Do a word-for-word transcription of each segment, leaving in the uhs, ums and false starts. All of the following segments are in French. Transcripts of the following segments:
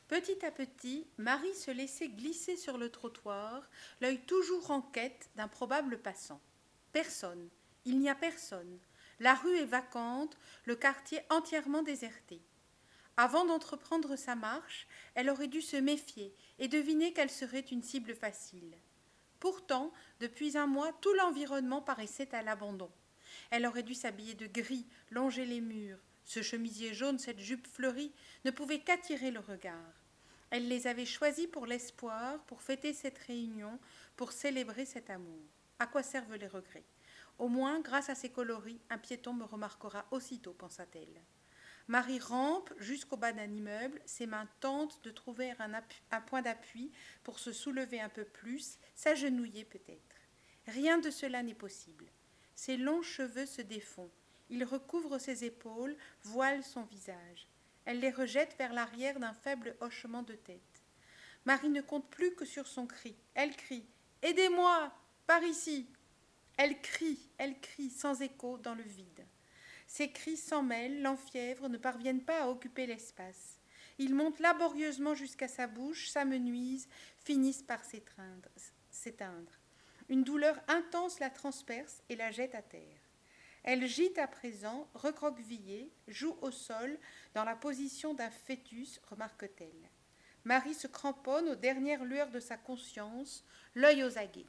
Petit à petit, Marie se laissait glisser sur le trottoir, l'œil toujours en quête d'un probable passant. Personne, il n'y a personne. La rue est vacante, le quartier entièrement déserté. Avant d'entreprendre sa marche, elle aurait dû se méfier et deviner qu'elle serait une cible facile. Pourtant, depuis un mois, tout l'environnement paraissait à l'abandon. Elle aurait dû s'habiller de gris, longer les murs. Ce chemisier jaune, cette jupe fleurie, ne pouvait qu'attirer le regard. Elle les avait choisis pour l'espoir, pour fêter cette réunion, pour célébrer cet amour. À quoi servent les regrets? Au moins, grâce à ces coloris, un piéton me remarquera aussitôt, pensa-t-elle. Marie rampe jusqu'au bas d'un immeuble, ses mains tentent de trouver un, un point d'appui pour se soulever un peu plus, s'agenouiller peut-être. Rien de cela n'est possible. Ses longs cheveux se défont. Ils recouvrent ses épaules, voilent son visage. Elle les rejette vers l'arrière d'un faible hochement de tête. Marie ne compte plus que sur son cri. Elle crie « Aidez-moi, par ici !» Elle crie, elle crie sans écho dans le vide. Ses cris s'en mêlent, l'enfièvrent, ne parviennent pas à occuper l'espace. Ils montent laborieusement jusqu'à sa bouche, s'amenuisent, finissent par s'éteindre. Une douleur intense la transperce et la jette à terre. Elle gîte à présent, recroquevillée, joue au sol, dans la position d'un fœtus, remarque-t-elle. Marie se cramponne aux dernières lueurs de sa conscience, l'œil aux aguets.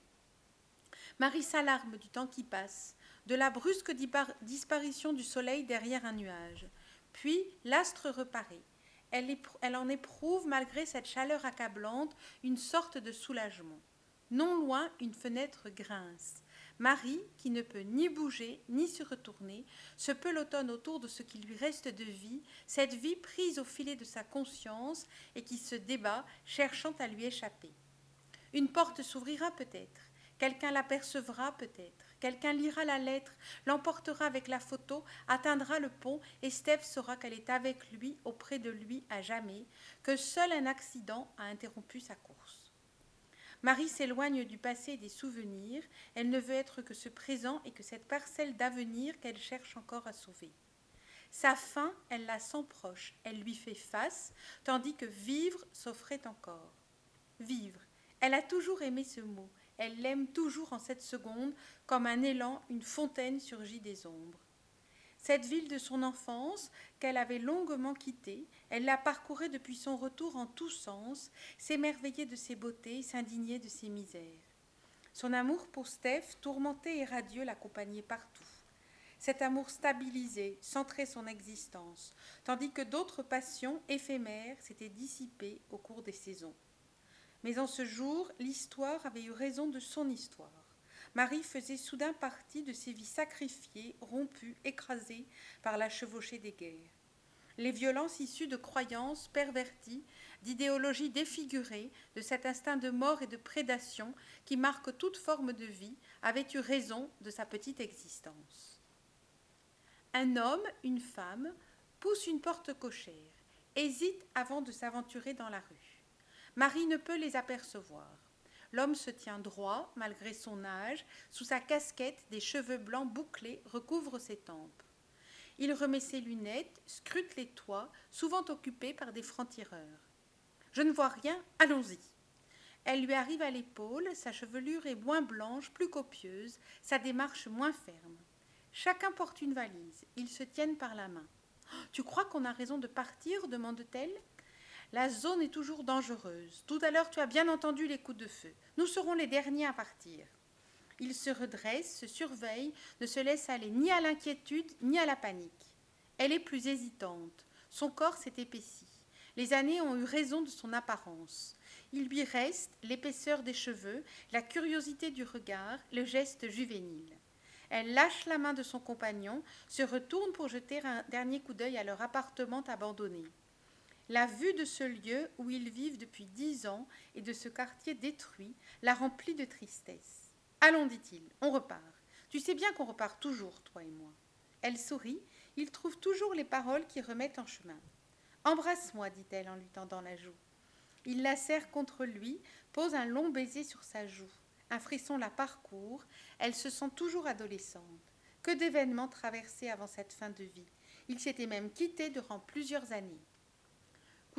Marie s'alarme du temps qui passe, de la brusque disparition du soleil derrière un nuage. Puis l'astre reparaît. Elle, elle en éprouve, malgré cette chaleur accablante, une sorte de soulagement. Non loin, une fenêtre grince. Marie, qui ne peut ni bouger, ni se retourner, se pelotonne autour de ce qui lui reste de vie, cette vie prise au filet de sa conscience et qui se débat, cherchant à lui échapper. Une porte s'ouvrira peut-être. Quelqu'un l'apercevra peut-être, quelqu'un lira la lettre, l'emportera avec la photo, atteindra le pont et Steph saura qu'elle est avec lui, auprès de lui à jamais, que seul un accident a interrompu sa course. Marie s'éloigne du passé et des souvenirs, elle ne veut être que ce présent et que cette parcelle d'avenir qu'elle cherche encore à sauver. Sa fin, elle la sent proche, elle lui fait face, tandis que vivre s'offrait encore. Vivre, elle a toujours aimé ce mot. Elle l'aime toujours en cette seconde, comme un élan, une fontaine surgit des ombres. Cette ville de son enfance, qu'elle avait longuement quittée, elle la parcourait depuis son retour en tous sens, s'émerveillait de ses beautés, s'indignait de ses misères. Son amour pour Steph, tourmenté et radieux, l'accompagnait partout. Cet amour stabilisait, centrait son existence, tandis que d'autres passions éphémères s'étaient dissipées au cours des saisons. Mais en ce jour, l'histoire avait eu raison de son histoire. Marie faisait soudain partie de ces vies sacrifiées, rompues, écrasées par la chevauchée des guerres. Les violences issues de croyances perverties, d'idéologies défigurées, de cet instinct de mort et de prédation qui marque toute forme de vie, avaient eu raison de sa petite existence. Un homme, une femme, pousse une porte cochère, hésite avant de s'aventurer dans la rue. Marie ne peut les apercevoir. L'homme se tient droit, malgré son âge, sous sa casquette, des cheveux blancs bouclés recouvrent ses tempes. Il remet ses lunettes, scrute les toits, souvent occupés par des francs-tireurs. « Je ne vois rien, allons-y !» Elle lui arrive à l'épaule, sa chevelure est moins blanche, plus copieuse, sa démarche moins ferme. Chacun porte une valise, ils se tiennent par la main. « Tu crois qu'on a raison de partir ?» demande-t-elle. La zone est toujours dangereuse. Tout à l'heure, tu as bien entendu les coups de feu. Nous serons les derniers à partir. Il se redresse, se surveille, ne se laisse aller ni à l'inquiétude ni à la panique. Elle est plus hésitante. Son corps s'est épaissi. Les années ont eu raison de son apparence. Il lui reste l'épaisseur des cheveux, la curiosité du regard, le geste juvénile. Elle lâche la main de son compagnon, se retourne pour jeter un dernier coup d'œil à leur appartement abandonné. La vue de ce lieu où ils vivent depuis dix ans et de ce quartier détruit la remplit de tristesse. « Allons, dit-il, on repart. Tu sais bien qu'on repart toujours, toi et moi. » Elle sourit, il trouve toujours les paroles qui remettent en chemin. « Embrasse-moi, dit-elle en lui tendant la joue. » Il la serre contre lui, pose un long baiser sur sa joue. Un frisson la parcourt, elle se sent toujours adolescente. Que d'événements traversés avant cette fin de vie. Ils s'étaient même quittés durant plusieurs années.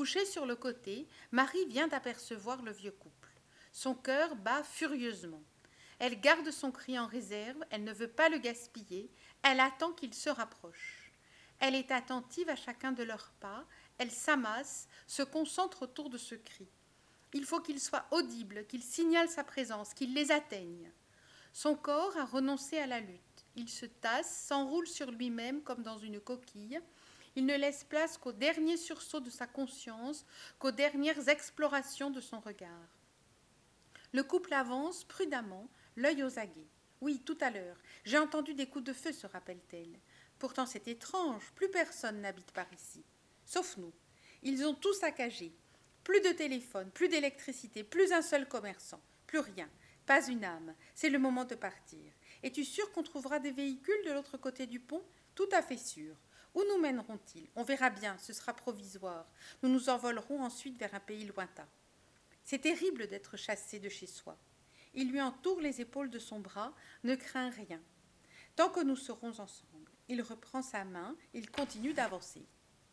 Couchée sur le côté, Marie vient d'apercevoir le vieux couple. Son cœur bat furieusement. Elle garde son cri en réserve, elle ne veut pas le gaspiller, elle attend qu'il se rapproche. Elle est attentive à chacun de leurs pas, elle s'amasse, se concentre autour de ce cri. Il faut qu'il soit audible, qu'il signale sa présence, qu'il les atteigne. Son corps a renoncé à la lutte. Il se tasse, s'enroule sur lui-même comme dans une coquille. Il ne laisse place qu'au dernier sursaut de sa conscience, qu'aux dernières explorations de son regard. Le couple avance prudemment, l'œil aux aguets. Oui, tout à l'heure, j'ai entendu des coups de feu, se rappelle-t-elle. Pourtant c'est étrange, plus personne n'habite par ici. Sauf nous. Ils ont tout saccagé. Plus de téléphone, plus d'électricité, plus un seul commerçant, plus rien. Pas une âme. C'est le moment de partir. Es-tu sûr qu'on trouvera des véhicules de l'autre côté du pont? Tout à fait sûr. Où nous mèneront-ils? On verra bien, ce sera provisoire. Nous nous envolerons ensuite vers un pays lointain. C'est terrible d'être chassé de chez soi. Il lui entoure les épaules de son bras, ne craint rien. Tant que nous serons ensemble. Il reprend sa main, il continue d'avancer.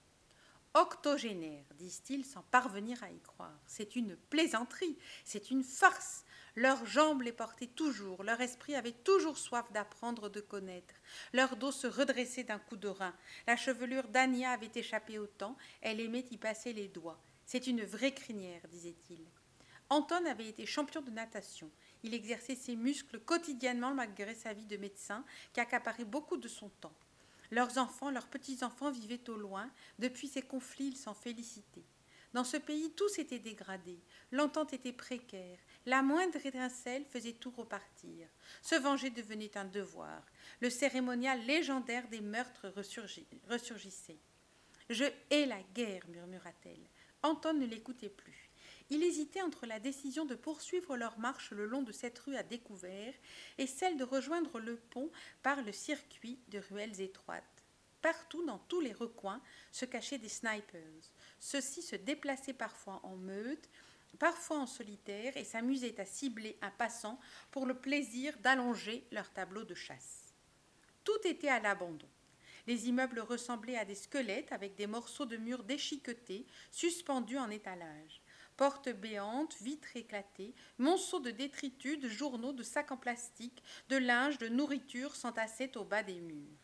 Octogénaires, disent-ils sans parvenir à y croire. C'est une plaisanterie, c'est une farce. Leurs jambes les portaient toujours, leur esprit avait toujours soif d'apprendre, de connaître. Leur dos se redressait d'un coup de rein. La chevelure d'Ania avait échappé au temps, elle aimait y passer les doigts. C'est une vraie crinière, disait-il. Anton avait été champion de natation. Il exerçait ses muscles quotidiennement malgré sa vie de médecin qui accaparait beaucoup de son temps. Leurs enfants, leurs petits-enfants vivaient au loin. Depuis ces conflits, ils s'en félicitaient. Dans ce pays, tout s'était dégradé. L'entente était précaire. La moindre étincelle faisait tout repartir. Se venger devenait un devoir. Le cérémonial légendaire des meurtres ressurgissait. « Je hais la guerre », murmura-t-elle. Anton ne l'écoutait plus. Il hésitait entre la décision de poursuivre leur marche le long de cette rue à découvert et celle de rejoindre le pont par le circuit de ruelles étroites. Partout, dans tous les recoins, se cachaient des snipers. Ceux-ci se déplaçaient parfois en meute, parfois en solitaire, et s'amusaient à cibler un passant pour le plaisir d'allonger leur tableau de chasse. Tout était à l'abandon. Les immeubles ressemblaient à des squelettes avec des morceaux de murs déchiquetés, suspendus en étalage. Portes béantes, vitres éclatées, monceaux de détritus, de journaux, de sacs en plastique, de linge, de nourriture s'entassaient au bas des murs.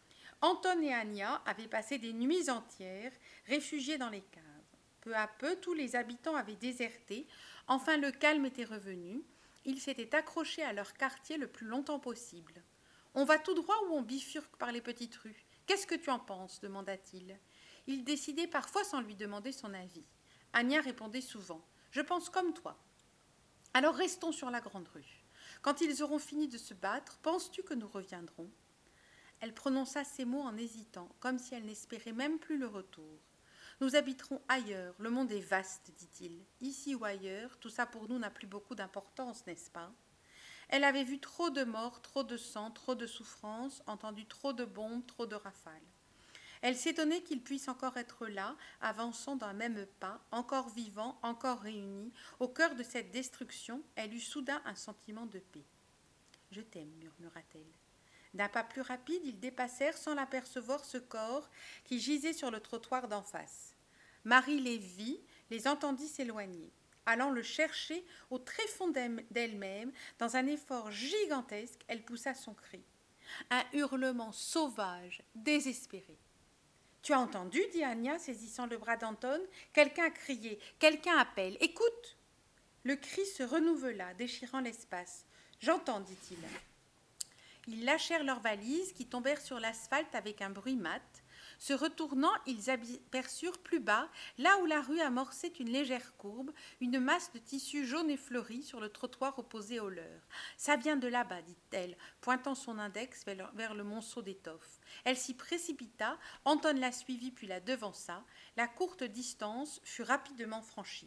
Anton et Ania avaient passé des nuits entières, réfugiés dans les caves. Peu à peu, tous les habitants avaient déserté, enfin le calme était revenu. Ils s'étaient accrochés à leur quartier le plus longtemps possible. « On va tout droit ou on bifurque par les petites rues? Qu'est-ce que tu en penses ?» demanda-t-il. Il décidait parfois sans lui demander son avis. Ania répondait souvent « Je pense comme toi. » Alors restons sur la grande rue. Quand ils auront fini de se battre, penses-tu que nous reviendrons? Elle prononça ces mots en hésitant, comme si elle n'espérait même plus le retour. Nous habiterons ailleurs, le monde est vaste, dit-il. Ici ou ailleurs, tout ça pour nous n'a plus beaucoup d'importance, n'est-ce pas? Elle avait vu trop de morts, trop de sang, trop de souffrances, entendu trop de bombes, trop de rafales. Elle s'étonnait qu'il puisse encore être là, avançant d'un même pas, encore vivant, encore réunis. Au cœur de cette destruction, elle eut soudain un sentiment de paix. « Je t'aime, murmura-t-elle. » D'un pas plus rapide, ils dépassèrent sans l'apercevoir ce corps qui gisait sur le trottoir d'en face. Marie les vit, les entendit s'éloigner. Allant le chercher au tréfonds d'elle-même, dans un effort gigantesque, elle poussa son cri. Un hurlement sauvage, désespéré. « Tu as entendu ?» dit Ania, saisissant le bras d'Anton. « Quelqu'un a crié, quelqu'un appelle. Écoute !» Le cri se renouvela, déchirant l'espace. « J'entends, dit-il. » Ils lâchèrent leurs valises qui tombèrent sur l'asphalte avec un bruit mat. Se retournant, ils aperçurent plus bas, là où la rue amorçait une légère courbe, une masse de tissu jaune et fleuri sur le trottoir opposé au leur. « Ça vient de là-bas, dit-elle, pointant son index vers le monceau d'étoffe. Elle s'y précipita, Anton la suivit puis la devança. La courte distance fut rapidement franchie.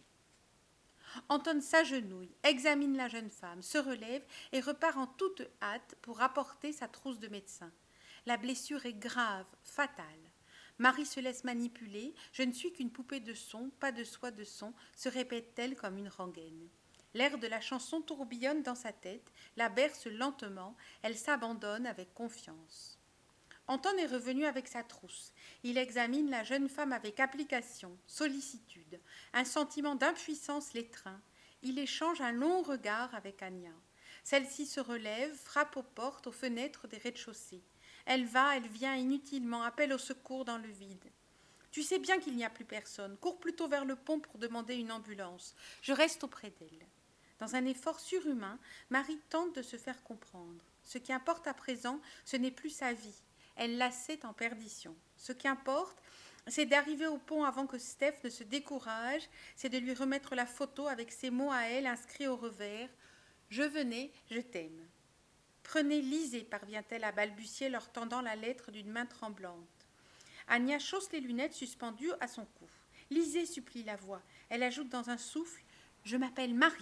Anton s'agenouille, examine la jeune femme, se relève et repart en toute hâte pour rapporter sa trousse de médecin. La blessure est grave, fatale. Marie se laisse manipuler. Je ne suis qu'une poupée de son, pas de soie de son, se répète-t-elle comme une rengaine. L'air de la chanson tourbillonne dans sa tête, la berce lentement, elle s'abandonne avec confiance. Anton est revenu avec sa trousse. Il examine la jeune femme avec application, sollicitude. Un sentiment d'impuissance l'étreint. Il échange un long regard avec Anya. Celle-ci se relève, frappe aux portes, aux fenêtres des rez-de-chaussée. Elle va, elle vient inutilement, appelle au secours dans le vide. Tu sais bien qu'il n'y a plus personne. Cours plutôt vers le pont pour demander une ambulance. Je reste auprès d'elle. Dans un effort surhumain, Marie tente de se faire comprendre. Ce qui importe à présent, ce n'est plus sa vie. Elle la sait en perdition. Ce qui importe, c'est d'arriver au pont avant que Steph ne se décourage, c'est de lui remettre la photo avec ses mots à elle inscrits au revers. « Je venais, je t'aime ». « Prenez, lisez », parvient-elle à balbutier, leur tendant la lettre d'une main tremblante. Anya chausse les lunettes suspendues à son cou. « Lisez », supplie la voix. Elle ajoute dans un souffle « Je m'appelle Marie ».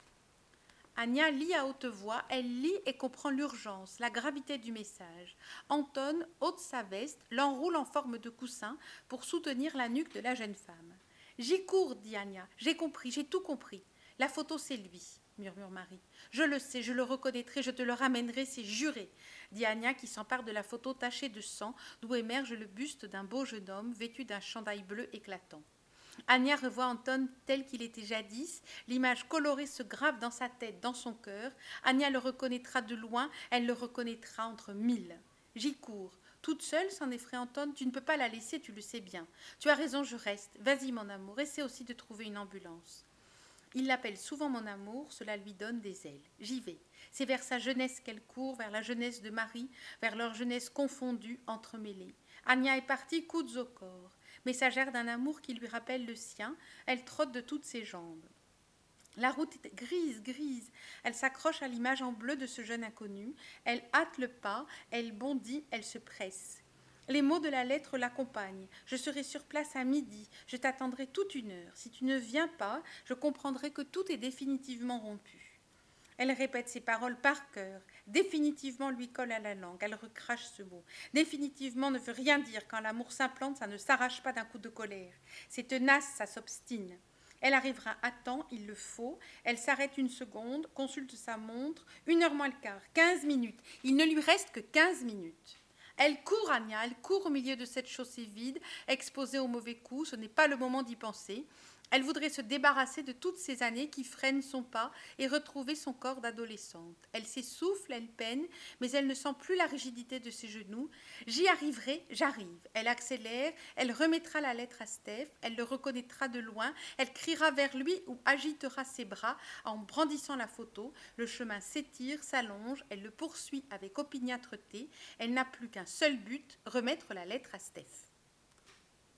Anya lit à haute voix, elle lit et comprend l'urgence, la gravité du message. Anton ôte sa veste, l'enroule en forme de coussin pour soutenir la nuque de la jeune femme. « J'y cours, dit Anya, j'ai compris, j'ai tout compris. La photo, c'est lui, murmure Marie. Je le sais, je le reconnaîtrai, je te le ramènerai, c'est juré, dit Anya qui s'empare de la photo tachée de sang d'où émerge le buste d'un beau jeune homme vêtu d'un chandail bleu éclatant. Anya revoit Anton tel qu'il était jadis, l'image colorée se grave dans sa tête, dans son cœur. Anya le reconnaîtra de loin, elle le reconnaîtra entre mille. J'y cours. Toute seule, s'en effraie Anton, tu ne peux pas la laisser, tu le sais bien. Tu as raison, je reste. Vas-y, mon amour, essaie aussi de trouver une ambulance. Il l'appelle souvent mon amour, cela lui donne des ailes. J'y vais. C'est vers sa jeunesse qu'elle court, vers la jeunesse de Marie, vers leur jeunesse confondue, entremêlée. Anya est partie, coudes au corps. Messagère d'un amour qui lui rappelle le sien, elle trotte de toutes ses jambes. La route est grise, grise. Elle s'accroche à l'image en bleu de ce jeune inconnu. Elle hâte le pas, elle bondit, elle se presse. Les mots de la lettre l'accompagnent. Je serai sur place à midi. Je t'attendrai toute une heure. Si tu ne viens pas, je comprendrai que tout est définitivement rompu. Elle répète ces paroles par cœur. Définitivement lui colle à la langue. Elle recrache ce mot. Définitivement ne veut rien dire. Quand l'amour s'implante, ça ne s'arrache pas d'un coup de colère. C'est tenace, ça s'obstine. Elle arrivera à temps, il le faut. Elle s'arrête une seconde, consulte sa montre. Une heure moins le quart, quinze minutes. Il ne lui reste que quinze minutes. Elle court, Anya, elle court au milieu de cette chaussée vide, exposée aux mauvais coups. Ce n'est pas le moment d'y penser. Elle voudrait se débarrasser de toutes ces années qui freinent son pas et retrouver son corps d'adolescente. Elle s'essouffle, elle peine, mais elle ne sent plus la rigidité de ses genoux. J'y arriverai, j'arrive. Elle accélère, elle remettra la lettre à Steph, elle le reconnaîtra de loin, elle criera vers lui ou agitera ses bras en brandissant la photo. Le chemin s'étire, s'allonge, elle le poursuit avec opiniâtreté. Elle n'a plus qu'un seul but, remettre la lettre à Steph.